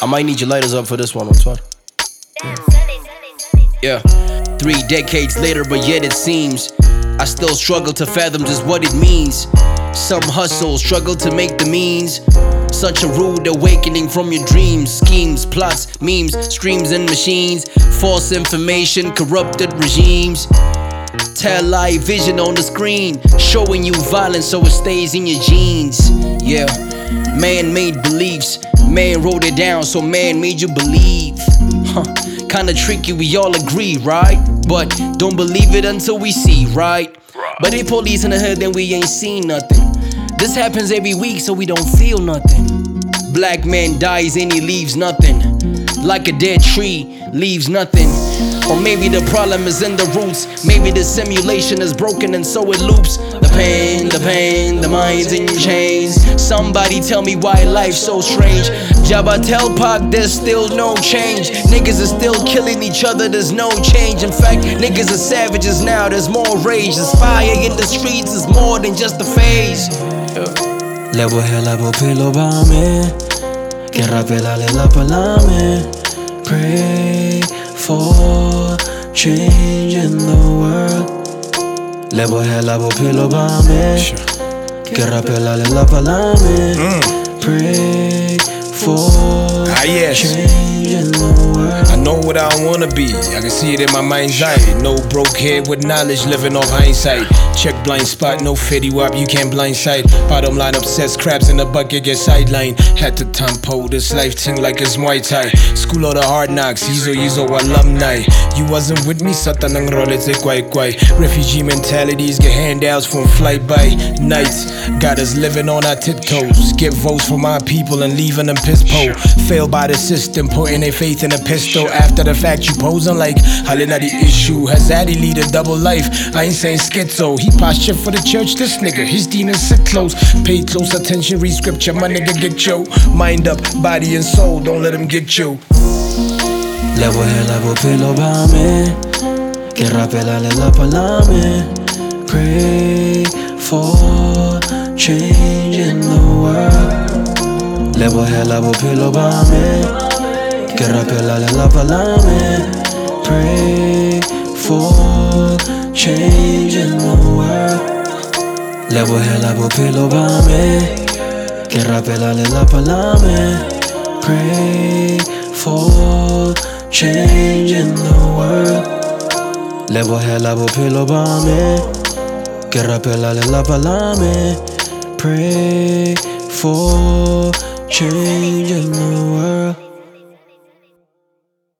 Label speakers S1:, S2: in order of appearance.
S1: I might need your lighters up for this one, Antoine. Yeah. 3 decades later, but yet it seems I still struggle to fathom just what it means. Some hustle, struggle to make the means. Such a rude awakening from your dreams. Schemes, plots, memes, streams and machines. False information, corrupted regimes. Tell lie vision on the screen, showing you violence so it stays in your genes. Yeah, man-made beliefs. Man wrote it down so man made you believe. Kinda tricky, we all agree, right? But don't believe it until we see, right? But if police in the hood, then we ain't seen nothing. This happens every week, so we don't feel nothing. Black man dies and he leaves nothing. Like a dead tree, leaves nothing. Or maybe the problem is in the roots. Maybe the simulation is broken and so it loops. The pain, the mind's in chains. Somebody tell me why life's so strange. Jabba tell Pac there's still no change. Niggas are still killing each other, there's no change. In fact, niggas are savages now, there's more rage. There's fire in the streets, it's more than just a phase.
S2: Levo helabo pilo bame, que rapelale la palame. Pray for change in the world. Levo helabo pilo bame, que rapelale la palame. Pray for change in the world.
S3: I know what I don't wanna be, I can see it in my mind's eye. No broke head with knowledge, living off hindsight. Check blind spot, no fetty wap, you can't blindside. Bottom line obsessed, crabs in the bucket get sidelined. Had to tempo, this life thing like it's Muay Thai. School of the hard knocks, yizo alumni. You wasn't with me, sata nang rolete kwai. Refugee mentalities get handouts from flight by nights. Got us living on our tiptoes. Get votes for my people and leaving them piss po. Failed by the system, putting their faith in a pistol. After the fact, you posing like Halina the issue. Has Addy lead a double life? I ain't saying schizo. He posture for the church, this nigga. His demons sit close. Pay close attention, read scripture. My nigga get yo. Mind up, body and soul, don't let him get you.
S2: Levo helabo pilo bame, que rapelale la palame. Pray for change in the world. Levo helabo pilo bame, que rapelale la palame. Pray for change in the world. Levo helabo pilo bame, que rapelale la palame. Pray for change in the world. Levo helabo pilo bame, que rapelale la palame. Pray for change in the world.